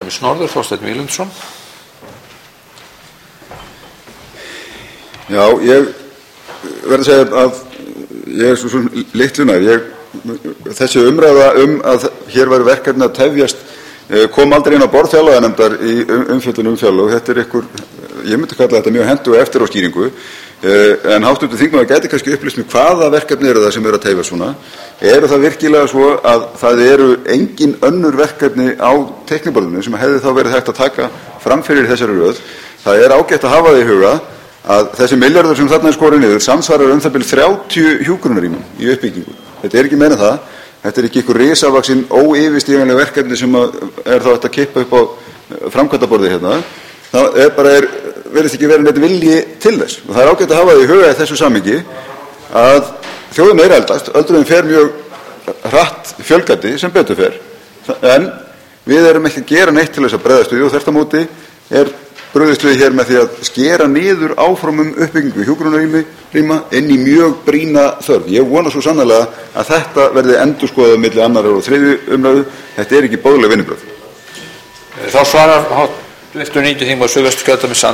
Norður, Þorsteinn Víglundsson. Já, ég verð að segja að ég svo litlu nær. Þessi umræða að hér væri verkefni að tefjast kom aldrei inn á borð fjárlaganefndar í umfjöllun fjárlög. Þetta ykkur, ég myndi kalla þetta mjög hentuga eftiráskýringu, en hv. þingmaður gæti kannski upplýst með hvaða verkefni eru það sem eru að tefjast svona. Eru það virkilega svo að það eru engin önnur verkefni á teikniborðinu sem hefði þá verið hægt að taka fram fyrir þessari röð? Það er ágætt að hafa það í huga að þessi milljarður sem þarna er skorið niður samsvarar það bil 30 hjúkrunarrýmum í uppbyggingu. Þetta er ekki meira það. Þetta er ekki einhver risavaxin óyfirstíganleg verkefni sem er þá hægt að kippa upp á framkvæmdaborði hérna. Það virðist ekki verið neitt vilji til þess. Og það er ágætt að hafa það í huga í þessu samhengi að þjóðin er eldast, öldruðum fer mjög hratt fjölgandi sem betur fer. En við erum ekki að gera neitt til þess að bregðast við og þvert á móti er brugðist við hér með því að skera niður áframum uppbyggingu hjúkrunarrýma inn í mjög brýna þörf. Ég vona svo sannarlega að þetta verði endurskoðað milli annarrar og þriðju umræðu. Þetta er ekki boðleg vinnubrögð. Þá svarar hv. 90 þingmaður Suðvesturkjördæmis